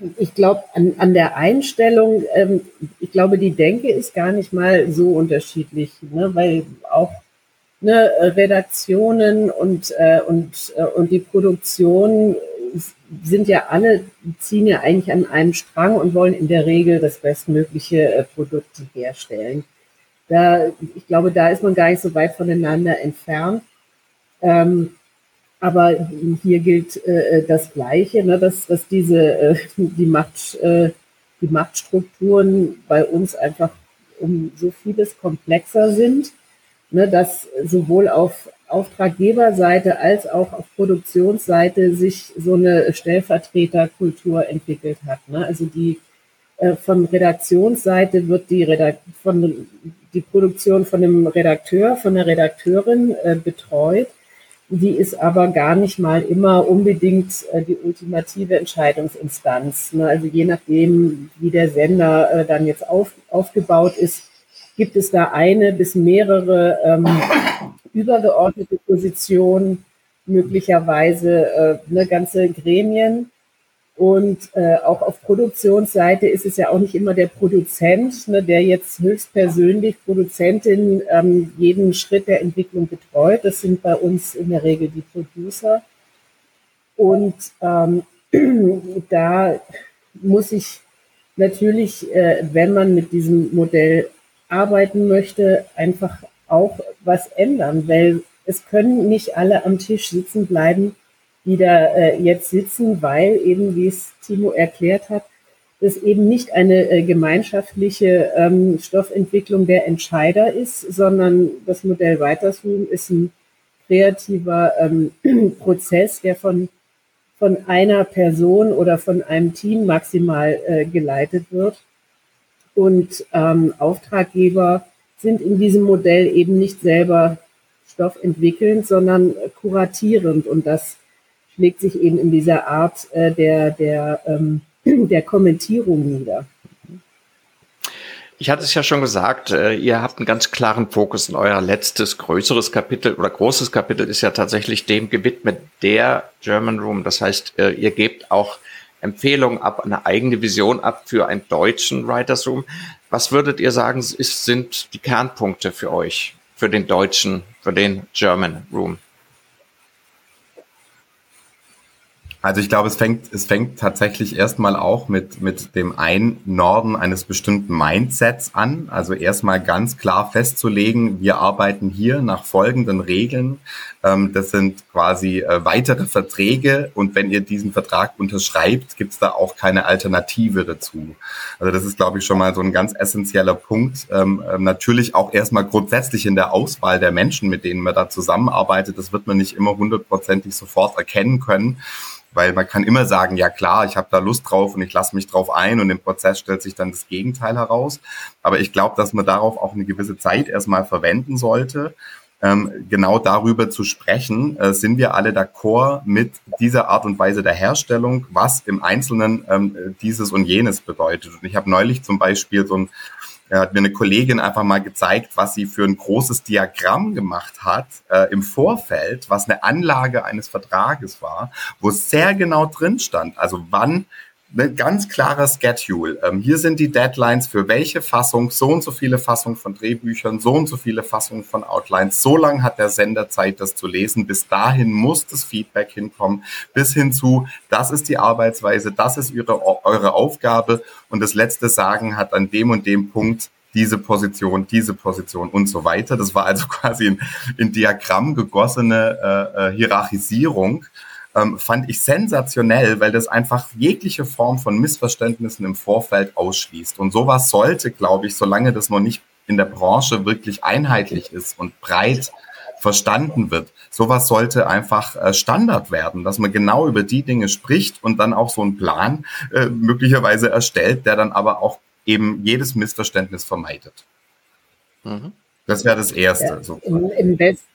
Ich glaube, an, an der Einstellung, ähm, ich glaube, die Denke ist gar nicht mal so unterschiedlich, ne? Weil auch ne, Redaktionen und, äh, und, äh, und die Produktion sind ja alle, ziehen ja eigentlich an einem Strang und wollen in der Regel das bestmögliche äh, Produkt herstellen. Da, ich glaube, da ist man gar nicht so weit voneinander entfernt. Ähm, aber hier gilt äh, das Gleiche, ne, dass, dass diese äh, die, Macht, äh, die Machtstrukturen bei uns einfach um so vieles komplexer sind, ne, dass sowohl auf Auftraggeberseite als auch auf Produktionsseite sich so eine Stellvertreterkultur entwickelt hat. Ne? Also die äh, von Redaktionsseite wird die, Redak von, die Produktion von einem Redakteur, von der Redakteurin äh, betreut. Die ist aber gar nicht mal immer unbedingt äh, die ultimative Entscheidungsinstanz. Ne? Also je nachdem, wie der Sender äh, dann jetzt auf, aufgebaut ist, gibt es da eine bis mehrere ähm, übergeordnete Positionen, möglicherweise äh, eine ganze Gremien. Und äh, auch auf Produktionsseite ist es ja auch nicht immer der Produzent, ne, der jetzt höchstpersönlich Produzentin ähm, jeden Schritt der Entwicklung betreut. Das sind bei uns in der Regel die Producer. Und ähm, da muss ich natürlich, äh, wenn man mit diesem Modell arbeiten möchte, einfach auch was ändern, weil es können nicht alle am Tisch sitzen bleiben, die da äh, jetzt sitzen, weil eben, wie es Timo erklärt hat, das eben nicht eine äh, gemeinschaftliche ähm, Stoffentwicklung der Entscheider ist, sondern das Modell Writersroom ist ein kreativer ähm, Prozess, der von, von einer Person oder von einem Team maximal äh, geleitet wird. Und ähm, Auftraggeber sind in diesem Modell eben nicht selber stoffentwickelnd, sondern kuratierend. Und das schlägt sich eben in dieser Art äh, der, der, ähm, der Kommentierung nieder. Ich hatte es ja schon gesagt, äh, ihr habt einen ganz klaren Fokus in euer letztes größeres Kapitel oder großes Kapitel ist ja tatsächlich dem gewidmet, der German Room. Das heißt, äh, ihr gebt auch Empfehlungen ab, eine eigene Vision ab für einen deutschen Writers Room. Was würdet ihr sagen, ist, sind die Kernpunkte für euch, für den deutschen, für den German Room? Also ich glaube, es fängt, es fängt tatsächlich erstmal auch mit, mit dem Einnorden eines bestimmten Mindsets an. Also erstmal ganz klar festzulegen, wir arbeiten hier nach folgenden Regeln. Das sind quasi weitere Verträge und wenn ihr diesen Vertrag unterschreibt, gibt es da auch keine Alternative dazu. Also das ist, glaube ich, schon mal so ein ganz essentieller Punkt. Natürlich auch erstmal grundsätzlich in der Auswahl der Menschen, mit denen man da zusammenarbeitet. Das wird man nicht immer hundertprozentig sofort erkennen können. Weil man kann immer sagen, ja klar, ich habe da Lust drauf und ich lasse mich drauf ein und im Prozess stellt sich dann das Gegenteil heraus. Aber ich glaube, dass man darauf auch eine gewisse Zeit erstmal verwenden sollte, ähm, genau darüber zu sprechen, äh, sind wir alle d'accord mit dieser Art und Weise der Herstellung, was im Einzelnen ähm, dieses und jenes bedeutet. Und ich habe neulich zum Beispiel so ein Da hat mir eine Kollegin einfach mal gezeigt, was sie für ein großes Diagramm gemacht hat äh, im Vorfeld, was eine Anlage eines Vertrages war, wo es sehr genau drin stand, also wann, ein ganz klarer Schedule. Ähm, hier sind die Deadlines für welche Fassung, so und so viele Fassungen von Drehbüchern, so und so viele Fassungen von Outlines. So lange hat der Sender Zeit, das zu lesen. Bis dahin muss das Feedback hinkommen, bis hin zu, das ist die Arbeitsweise, das ist ihre, eure Aufgabe und das letzte Sagen hat an dem und dem Punkt diese Position, diese Position und so weiter. Das war also quasi in, in Diagramm gegossene äh, Hierarchisierung. Ähm, fand ich sensationell, weil das einfach jegliche Form von Missverständnissen im Vorfeld ausschließt. Und sowas sollte, glaube ich, solange das noch nicht in der Branche wirklich einheitlich ist und breit verstanden wird, sowas sollte einfach äh, Standard werden, dass man genau über die Dinge spricht und dann auch so einen Plan äh, möglicherweise erstellt, der dann aber auch eben jedes Missverständnis vermeidet. Mhm. Das wäre das Erste. Ja, so. im, im Best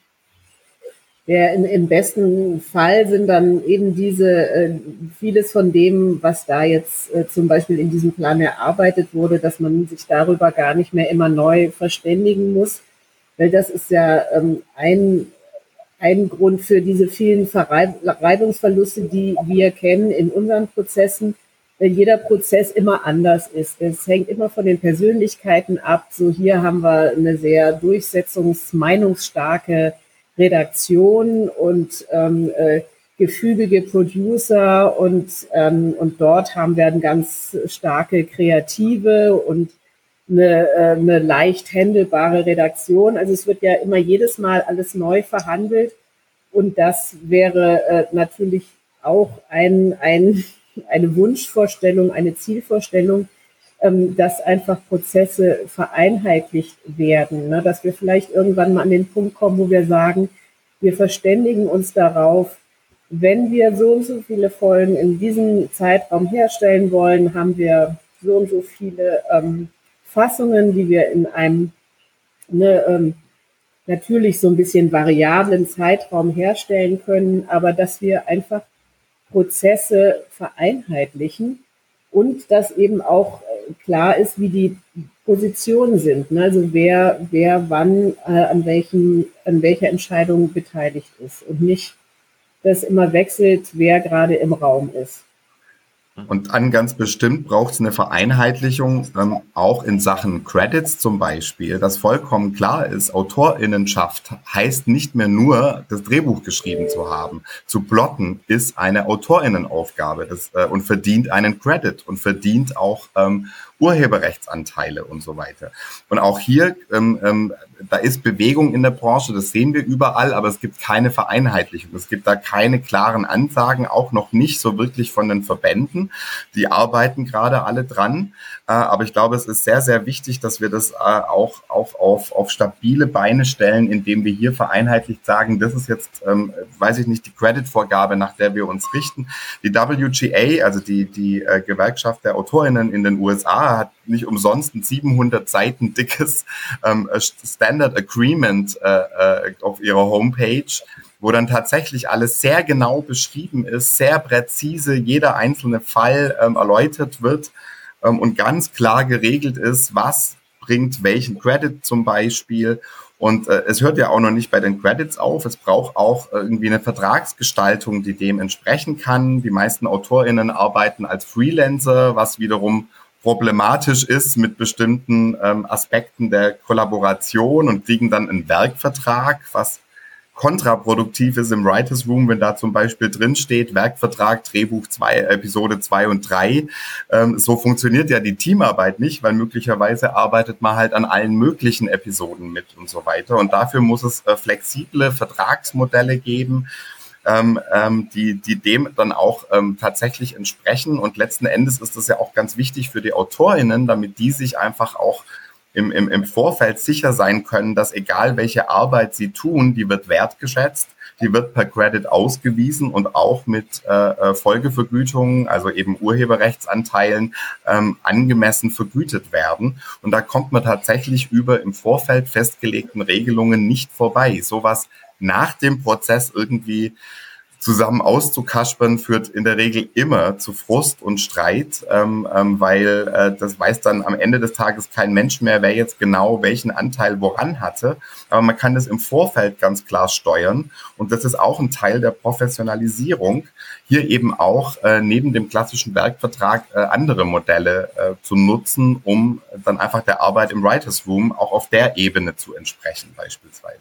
Ja, in, im besten Fall sind dann eben diese, äh, vieles von dem, was da jetzt äh, zum Beispiel in diesem Plan erarbeitet wurde, dass man sich darüber gar nicht mehr immer neu verständigen muss, weil das ist ja ähm, ein, ein Grund für diese vielen Verreibungsverluste, die wir kennen in unseren Prozessen, jeder Prozess immer anders ist. Es hängt immer von den Persönlichkeiten ab. So hier haben wir eine sehr durchsetzungs-, meinungsstarke Redaktion und ähm, äh, gefügige Producer und, ähm, und dort haben wir eine ganz starke Kreative und eine, äh, eine leicht händelbare Redaktion. Also es wird ja immer jedes Mal alles neu verhandelt und das wäre äh, natürlich auch ein, ein, eine Wunschvorstellung, eine Zielvorstellung, ähm, dass einfach Prozesse vereinheitlicht werden, ne? Dass wir vielleicht irgendwann mal an den Punkt kommen, wo wir sagen, wir verständigen uns darauf, wenn wir so und so viele Folgen in diesem Zeitraum herstellen wollen, haben wir so und so viele ähm, Fassungen, die wir in einem ne, ähm, natürlich so ein bisschen variablen Zeitraum herstellen können, aber dass wir einfach Prozesse vereinheitlichen und dass eben auch klar ist, wie die Positionen sind. Ne? Also wer, wer wann äh, an, welchen, an welcher Entscheidung beteiligt ist und nicht, dass immer wechselt, wer gerade im Raum ist. Und dann ganz bestimmt braucht es eine Vereinheitlichung, ähm, auch in Sachen Credits zum Beispiel, dass vollkommen klar ist, Autorinnenschaft heißt nicht mehr nur, das Drehbuch geschrieben zu haben. Zu plotten ist eine Autorinnenaufgabe das, äh, und verdient einen Credit und verdient auch ähm, Urheberrechtsanteile und so weiter. Und auch hier, ähm, ähm, da ist Bewegung in der Branche, das sehen wir überall, aber es gibt keine Vereinheitlichung. Es gibt da keine klaren Ansagen, auch noch nicht so wirklich von den Verbänden. Die arbeiten gerade alle dran. Äh, aber ich glaube, es ist sehr, sehr wichtig, dass wir das äh, auch, auch auf, auf stabile Beine stellen, indem wir hier vereinheitlicht sagen, das ist jetzt, ähm, weiß ich nicht, die Credit-Vorgabe, nach der wir uns richten. Die W G A, also die, die äh, Gewerkschaft der AutorInnen in den U S A, hat nicht umsonst ein siebenhundert Seiten dickes ähm, Standard Agreement äh, äh, auf ihrer Homepage, wo dann tatsächlich alles sehr genau beschrieben ist, sehr präzise, jeder einzelne Fall ähm, erläutert wird ähm, und ganz klar geregelt ist, was bringt welchen Credit zum Beispiel. Und äh, es hört ja auch noch nicht bei den Credits auf. Es braucht auch irgendwie eine Vertragsgestaltung, die dem entsprechen kann. Die meisten AutorInnen arbeiten als Freelancer, was wiederum problematisch ist mit bestimmten ähm, Aspekten der Kollaboration und kriegen dann einen Werkvertrag, was kontraproduktiv ist im Writers Room, wenn da zum Beispiel drin steht, Werkvertrag, Drehbuch zwei, Episode zwei und drei. Ähm, so funktioniert ja die Teamarbeit nicht, weil möglicherweise arbeitet man halt an allen möglichen Episoden mit und so weiter. Und dafür muss es äh, flexible Vertragsmodelle geben, ähm, ähm, die, die dem dann auch ähm, tatsächlich entsprechen. Und letzten Endes ist das ja auch ganz wichtig für die AutorInnen, damit die sich einfach auch Im, im, im Vorfeld sicher sein können, dass egal welche Arbeit sie tun, die wird wertgeschätzt, die wird per Credit ausgewiesen und auch mit äh, Folgevergütungen, also eben Urheberrechtsanteilen, ähm, angemessen vergütet werden. Und da kommt man tatsächlich über im Vorfeld festgelegten Regelungen nicht vorbei. Sowas nach dem Prozess irgendwie zusammen auszukaspern, führt in der Regel immer zu Frust und Streit, ähm, ähm, weil äh, das weiß dann am Ende des Tages kein Mensch mehr, wer jetzt genau welchen Anteil woran hatte. Aber man kann das im Vorfeld ganz klar steuern und das ist auch ein Teil der Professionalisierung, hier eben auch äh, neben dem klassischen Werkvertrag äh, andere Modelle äh, zu nutzen, um dann einfach der Arbeit im Writers Room auch auf der Ebene zu entsprechen beispielsweise.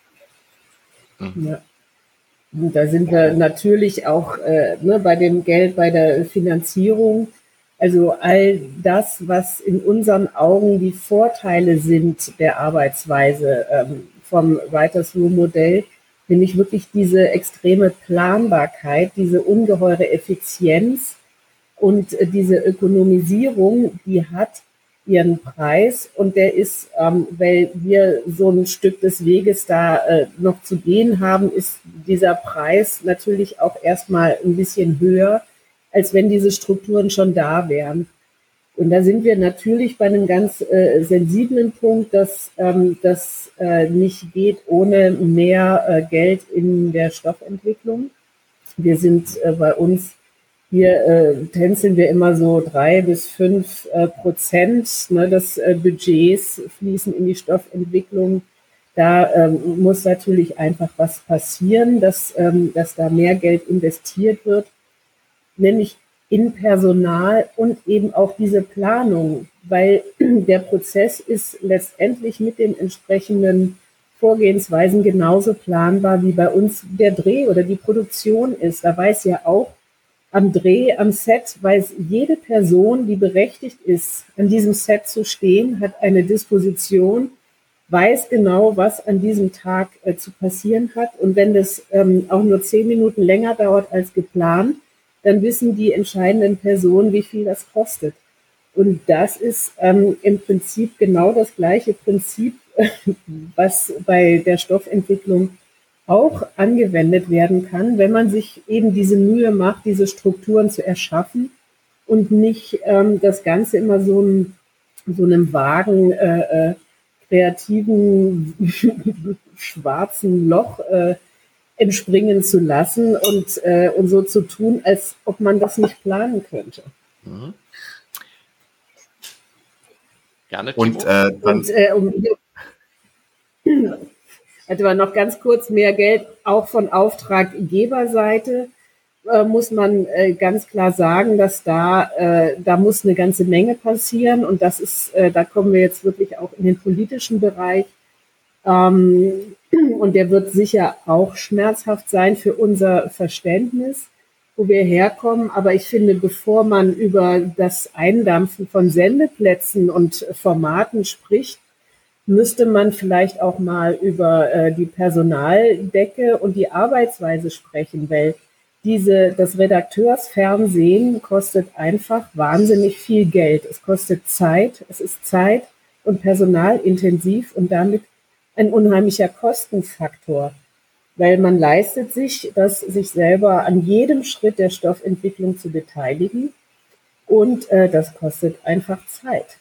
Mhm. Ja. Und da sind wir natürlich auch äh, ne, bei dem Geld, bei der Finanzierung. Also all das, was in unseren Augen die Vorteile sind der Arbeitsweise ähm, vom Writers Room Modell, nämlich wirklich diese extreme Planbarkeit, diese ungeheure Effizienz und äh, diese Ökonomisierung, die hat ihren Preis und der ist, ähm, weil wir so ein Stück des Weges da äh, noch zu gehen haben, ist dieser Preis natürlich auch erstmal ein bisschen höher, als wenn diese Strukturen schon da wären. Und da sind wir natürlich bei einem ganz äh, sensiblen Punkt, dass ähm, das äh, nicht geht ohne mehr äh, Geld in der Stoffentwicklung. Wir sind äh, bei uns Hier äh, tänzeln wir immer so drei bis fünf äh, Prozent ne, des äh, Budgets fließen in die Stoffentwicklung. Da ähm, muss natürlich einfach was passieren, dass, ähm, dass da mehr Geld investiert wird. Nämlich in Personal und eben auch diese Planung, weil der Prozess ist letztendlich mit den entsprechenden Vorgehensweisen genauso planbar, wie bei uns der Dreh oder die Produktion ist. Da weiß ja auch am Dreh, am Set, weiß jede Person, die berechtigt ist, an diesem Set zu stehen, hat eine Disposition, weiß genau, was an diesem Tag äh, zu passieren hat. Und wenn das ähm, auch nur zehn Minuten länger dauert als geplant, dann wissen die entscheidenden Personen, wie viel das kostet. Und das ist ähm, im Prinzip genau das gleiche Prinzip, was bei der Stoffentwicklung auch angewendet werden kann, wenn man sich eben diese Mühe macht, diese Strukturen zu erschaffen und nicht ähm, das Ganze immer so, ein, so einem vagen, äh, äh, kreativen, schwarzen Loch äh, entspringen zu lassen und, äh, und so zu tun, als ob man das nicht planen könnte. Mhm. Gerne, Timo. Und, äh, dann und äh, um also noch ganz kurz, mehr Geld auch von Auftraggeberseite äh, muss man äh, ganz klar sagen, dass da, äh, da muss eine ganze Menge passieren und das ist, äh, da kommen wir jetzt wirklich auch in den politischen Bereich ähm, und der wird sicher auch schmerzhaft sein für unser Verständnis, wo wir herkommen, aber ich finde, bevor man über das Eindampfen von Sendeplätzen und Formaten spricht, müsste man vielleicht auch mal über äh, die Personaldecke und die Arbeitsweise sprechen, weil diese, das Redakteursfernsehen kostet einfach wahnsinnig viel Geld. Es kostet Zeit, es ist Zeit- und personalintensiv und damit ein unheimlicher Kostenfaktor, weil man leistet sich, das sich selber an jedem Schritt der Stoffentwicklung zu beteiligen und äh, das kostet einfach Zeit.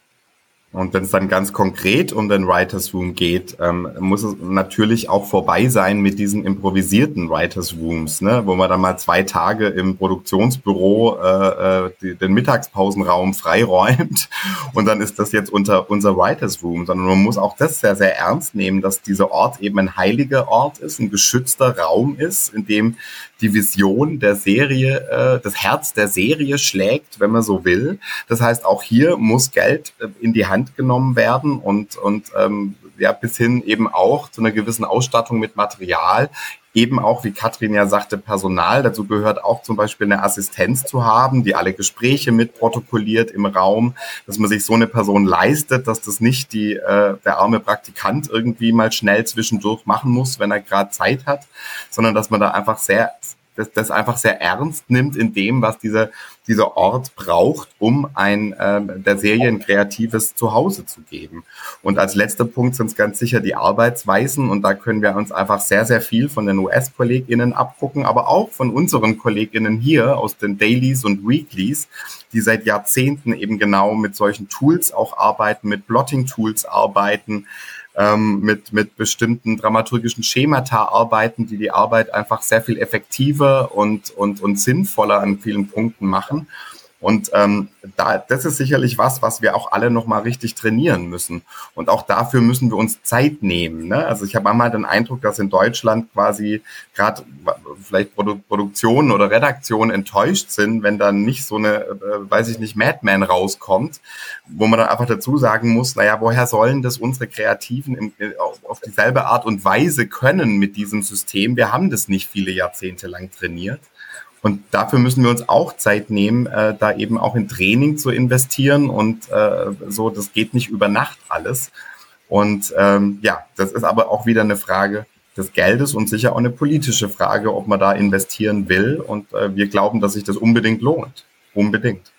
Und wenn es dann ganz konkret um den Writers Room geht, ähm, muss es natürlich auch vorbei sein mit diesen improvisierten Writers Rooms, ne, wo man dann mal zwei Tage im Produktionsbüro äh, die, den Mittagspausenraum freiräumt und dann ist das jetzt unter unser Writers Room, sondern man muss auch das sehr, sehr ernst nehmen, dass dieser Ort eben ein heiliger Ort ist, ein geschützter Raum ist, in dem die Vision der Serie, äh, das Herz der Serie schlägt, wenn man so will. Das heißt, auch hier muss Geld äh, in die Hand genommen werden und und ähm, ja bis hin eben auch zu einer gewissen Ausstattung mit Material, eben auch, wie Katrin ja sagte, Personal. Dazu gehört auch zum Beispiel eine Assistenz zu haben, die alle Gespräche mitprotokolliert im Raum, dass man sich so eine Person leistet, dass das nicht die äh, der arme Praktikant irgendwie mal schnell zwischendurch machen muss, wenn er gerade Zeit hat, sondern dass man da einfach sehr das, das einfach sehr ernst nimmt in dem, was dieser dieser Ort braucht, um ein äh, der Serie ein kreatives Zuhause zu geben. Und als letzter Punkt sind es ganz sicher die Arbeitsweisen und da können wir uns einfach sehr, sehr viel von den U S-KollegInnen abgucken, aber auch von unseren KollegInnen hier aus den Dailies und Weeklies, die seit Jahrzehnten eben genau mit solchen Tools auch arbeiten, mit Plotting-Tools arbeiten, ähm, mit mit bestimmten dramaturgischen Schemata arbeiten, die die Arbeit einfach sehr viel effektiver und und und sinnvoller an vielen Punkten machen. Und ähm, da, das ist sicherlich was, was wir auch alle nochmal richtig trainieren müssen. Und auch dafür müssen wir uns Zeit nehmen. Ne? Also ich habe einmal den Eindruck, dass in Deutschland quasi gerade vielleicht Produ- Produktionen oder Redaktionen enttäuscht sind, wenn dann nicht so eine, äh, weiß ich nicht, Mad Men rauskommt, wo man dann einfach dazu sagen muss, naja, woher sollen das unsere Kreativen im, auf, auf dieselbe Art und Weise können mit diesem System? Wir haben das nicht viele Jahrzehnte lang trainiert. Und dafür müssen wir uns auch Zeit nehmen, äh, da eben auch in Training zu investieren und äh, so, das geht nicht über Nacht alles. Und ähm, ja, das ist aber auch wieder eine Frage des Geldes und sicher auch eine politische Frage, ob man da investieren will. Und äh, wir glauben, dass sich das unbedingt lohnt. Unbedingt.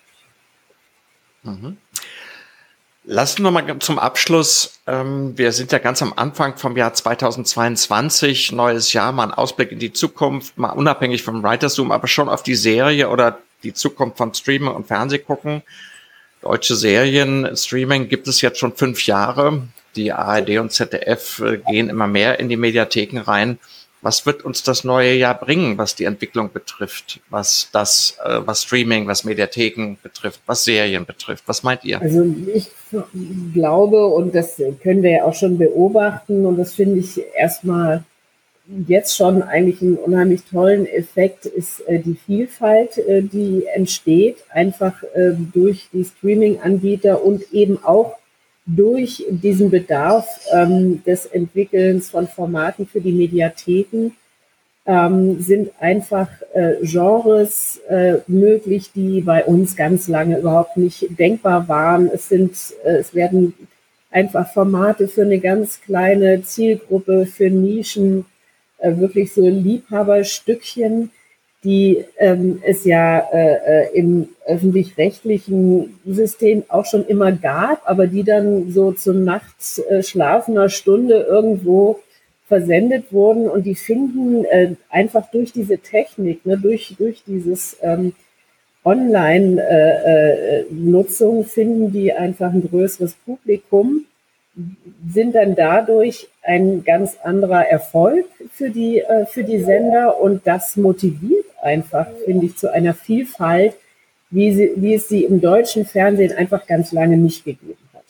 Mhm. Lassen wir mal zum Abschluss, ähm, wir sind ja ganz am Anfang vom Jahr zweitausendzweiundzwanzig, neues Jahr, mal ein Ausblick in die Zukunft, mal unabhängig vom Writers Room, aber schon auf die Serie oder die Zukunft von Streaming und Fernsehgucken. Deutsche Serien, Streaming gibt es jetzt schon fünf Jahre. Die A R D und Z D F äh, gehen immer mehr in die Mediatheken rein. Was wird uns das neue Jahr bringen, was die Entwicklung betrifft, was das, äh, was Streaming, was Mediatheken betrifft, was Serien betrifft? Was meint ihr? Also ich glaube, und das können wir ja auch schon beobachten, und das finde ich erstmal jetzt schon eigentlich einen unheimlich tollen Effekt ist äh, die Vielfalt, äh, die entsteht, einfach äh, durch die Streaming-Anbieter und eben auch durch diesen Bedarf ähm, des Entwickelns von Formaten für die Mediatheken ähm, sind einfach äh, Genres äh, möglich, die bei uns ganz lange überhaupt nicht denkbar waren. Es sind, äh, es werden einfach Formate für eine ganz kleine Zielgruppe, für Nischen, äh, wirklich so Liebhaberstückchen, die ähm, es ja äh, im öffentlich-rechtlichen System auch schon immer gab, aber die dann so zum nachts äh, schlafender Stunde irgendwo versendet wurden und die finden äh, einfach durch diese Technik, ne, durch, durch dieses ähm, Online-Nutzung, äh, finden die einfach ein größeres Publikum, sind dann dadurch ein ganz anderer Erfolg für die, äh, für die Sender und das motiviert einfach, finde ich, zu einer Vielfalt, wie, sie, wie es sie im deutschen Fernsehen einfach ganz lange nicht gegeben hat.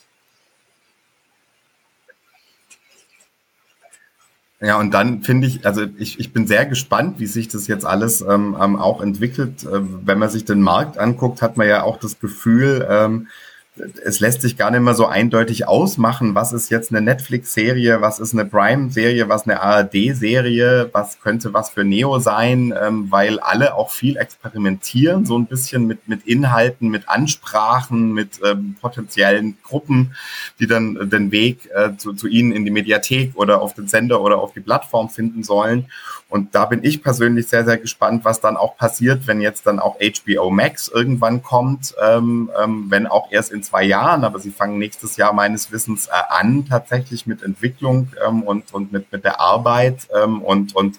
Ja, und dann finde ich, also ich, ich bin sehr gespannt, wie sich das jetzt alles ähm, auch entwickelt. Äh, wenn man sich den Markt anguckt, hat man ja auch das Gefühl, ähm, es lässt sich gar nicht mehr so eindeutig ausmachen, was ist jetzt eine Netflix-Serie, was ist eine Prime-Serie, was eine A R D-Serie, was könnte was für Neo sein, ähm, weil alle auch viel experimentieren, so ein bisschen mit mit Inhalten, mit Ansprachen, mit ähm, potenziellen Gruppen, die dann den Weg äh, zu, zu ihnen in die Mediathek oder auf den Sender oder auf die Plattform finden sollen. Und da bin ich persönlich sehr, sehr gespannt, was dann auch passiert, wenn jetzt dann auch H B O Max irgendwann kommt, ähm, ähm, wenn auch erst in zwei Jahren, aber sie fangen nächstes Jahr meines Wissens äh, an, tatsächlich mit Entwicklung ähm, und, und mit, mit der Arbeit ähm, und, und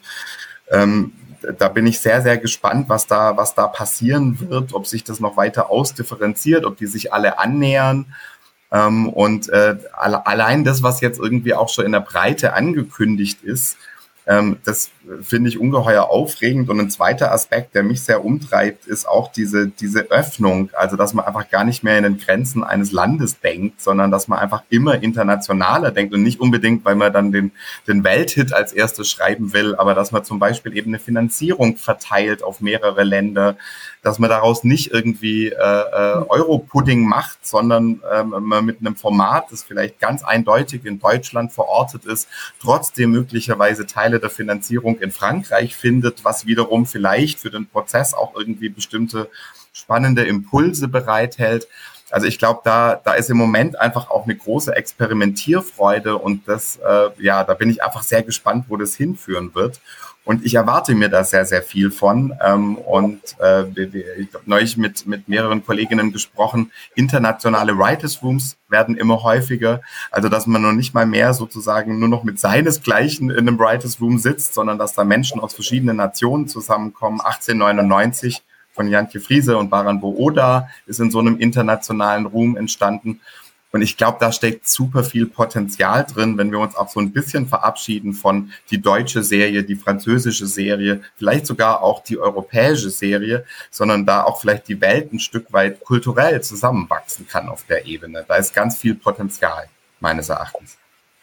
ähm, da bin ich sehr, sehr gespannt, was da, was da passieren wird, ob sich das noch weiter ausdifferenziert, ob die sich alle annähern. Ähm, und äh, allein das, was jetzt irgendwie auch schon in der Breite angekündigt ist, ähm, das finde ich ungeheuer aufregend. Und ein zweiter Aspekt, der mich sehr umtreibt, ist auch diese, diese Öffnung. Also, dass man einfach gar nicht mehr in den Grenzen eines Landes denkt, sondern dass man einfach immer internationaler denkt und nicht unbedingt, weil man dann den, den Welthit als erstes schreiben will, aber dass man zum Beispiel eben eine Finanzierung verteilt auf mehrere Länder, dass man daraus nicht irgendwie äh, äh, Euro-Pudding macht, sondern ähm, man mit einem Format, das vielleicht ganz eindeutig in Deutschland verortet ist, trotzdem möglicherweise Teile der Finanzierung in Frankreich findet, was wiederum vielleicht für den Prozess auch irgendwie bestimmte spannende Impulse bereithält. Also ich glaube, da da ist im Moment einfach auch eine große Experimentierfreude und das, äh, ja, da bin ich einfach sehr gespannt, wo das hinführen wird. Und ich erwarte mir da sehr, sehr viel von. Ähm, und äh, ich habe neulich mit, mit mehreren Kolleginnen gesprochen. Internationale Writers Rooms werden immer häufiger. Also, dass man noch nicht mal mehr sozusagen nur noch mit seinesgleichen in einem Writers Room sitzt, sondern dass da Menschen aus verschiedenen Nationen zusammenkommen. achtzehnhundertneunundneunzig von Jantje Friese und Baran Booda ist in so einem internationalen Room entstanden. Und ich glaube, da steckt super viel Potenzial drin, wenn wir uns auch so ein bisschen verabschieden von die deutsche Serie, die französische Serie, vielleicht sogar auch die europäische Serie, sondern da auch vielleicht die Welt ein Stück weit kulturell zusammenwachsen kann auf der Ebene. Da ist ganz viel Potenzial, meines Erachtens.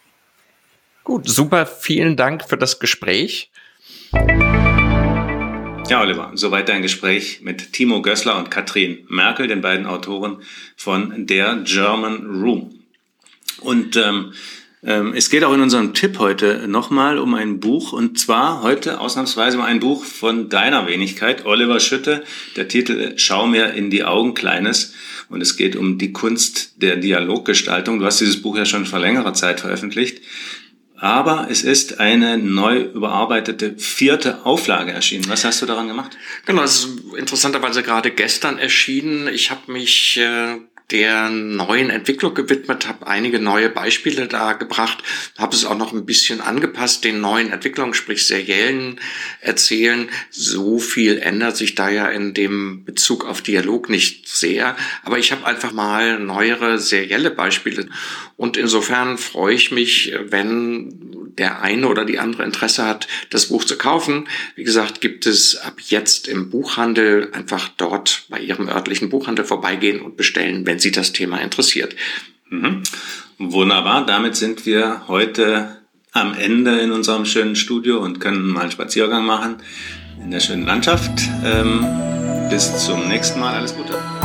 Gut, super, vielen Dank für das Gespräch. Ja, Oliver, soweit dein Gespräch mit Timo Gößler und Katrin Merkel, den beiden Autoren von Der German Room. Und ähm, ähm, es geht auch in unserem Tipp heute nochmal um ein Buch, und zwar heute ausnahmsweise mal ein Buch von deiner Wenigkeit, Oliver Schütte. Der Titel Schau mir in die Augen, Kleines. Und es geht um die Kunst der Dialoggestaltung. Du hast dieses Buch ja schon vor längerer Zeit veröffentlicht. Aber es ist eine neu überarbeitete vierte Auflage erschienen. Was hast du daran gemacht? Genau, es ist interessanterweise gerade gestern erschienen. Ich habe mich äh, der neuen Entwicklung gewidmet, habe einige neue Beispiele da gebracht, habe es auch noch ein bisschen angepasst, den neuen Entwicklungen, sprich seriellen Erzählen. So viel ändert sich da ja in dem Bezug auf Dialog nicht sehr, aber ich habe einfach mal neuere serielle Beispiele und insofern freue ich mich, wenn der eine oder die andere Interesse hat, das Buch zu kaufen. Wie gesagt, gibt es ab jetzt im Buchhandel, einfach dort bei Ihrem örtlichen Buchhandel vorbeigehen und bestellen, wenn Sie das Thema interessiert. Mhm. Wunderbar, damit sind wir heute am Ende in unserem schönen Studio und können mal einen Spaziergang machen in der schönen Landschaft. Ähm, bis zum nächsten Mal. Alles Gute.